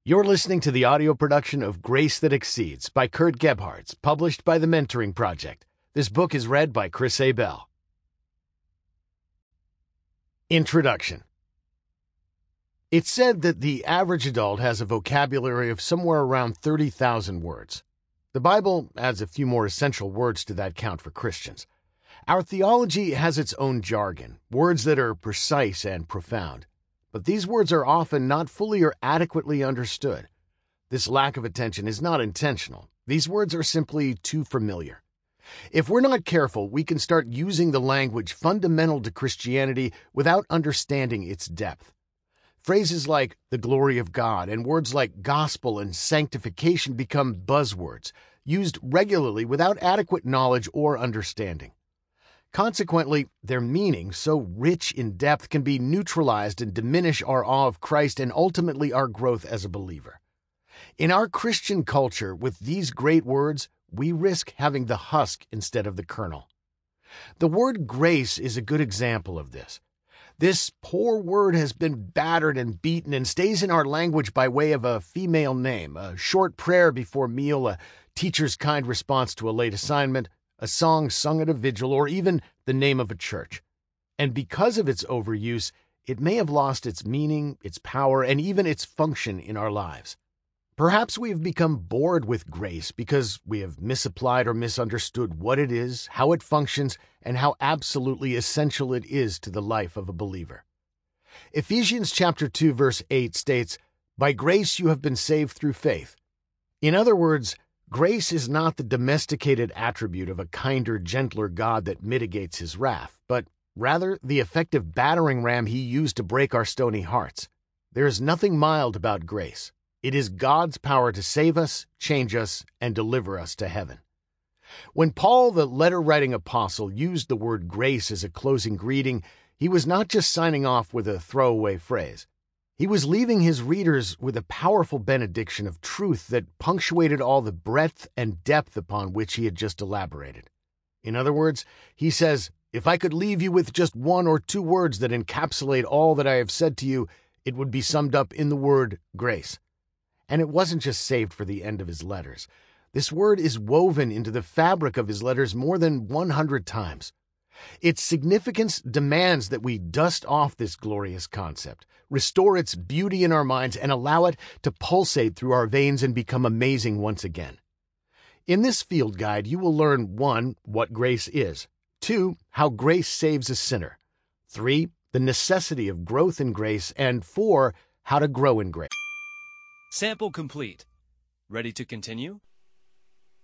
You're listening to the audio production of Grace That Exceeds by Kurt Gebhardt, published by The Mentoring Project. This book is read by Chris A. Bell. Introduction. It's said that the average adult has a vocabulary of somewhere around 30,000 words. The Bible adds a few more essential words to that count for Christians. Our theology has its own jargon, words that are precise and profound. But these words are often not fully or adequately understood. This lack of attention is not intentional. These words are simply too familiar. If we're not careful, we can start using the language fundamental to Christianity without understanding its depth. Phrases like the glory of God and words like gospel and sanctification become buzzwords, used regularly without adequate knowledge or understanding. Consequently, their meaning, so rich in depth, can be neutralized and diminish our awe of Christ and ultimately our growth as a believer. In our Christian culture, with these great words, we risk having the husk instead of the kernel. The word grace is a good example of this. This poor word has been battered and beaten and stays in our language by way of a female name, a short prayer before meal, a teacher's kind response to a late assignment, a song sung at a vigil, or even the name of a church. And because of its overuse, it may have lost its meaning, its power, and even its function in our lives. Perhaps we have become bored with grace because we have misapplied or misunderstood what it is, how it functions, and how absolutely essential it is to the life of a believer. Ephesians chapter 2, verse 8 states, "By grace you have been saved through faith." In other words, grace is not the domesticated attribute of a kinder, gentler God that mitigates his wrath, but rather the effective battering ram he used to break our stony hearts. There is nothing mild about grace. It is God's power to save us, change us, and deliver us to heaven. When Paul, the letter-writing apostle, used the word grace as a closing greeting, he was not just signing off with a throwaway phrase. He was leaving his readers with a powerful benediction of truth that punctuated all the breadth and depth upon which he had just elaborated. In other words, he says, if I could leave you with just one or two words that encapsulate all that I have said to you, it would be summed up in the word grace. And it wasn't just saved for the end of his letters. This word is woven into the fabric of his letters more than 100 times. Its significance demands that we dust off this glorious concept, restore its beauty in our minds, and allow it to pulsate through our veins and become amazing once again. In this field guide, you will learn 1. What grace is, 2. How grace saves a sinner, 3. The necessity of growth in grace, and 4. How to grow in grace. Sample complete. Ready to continue?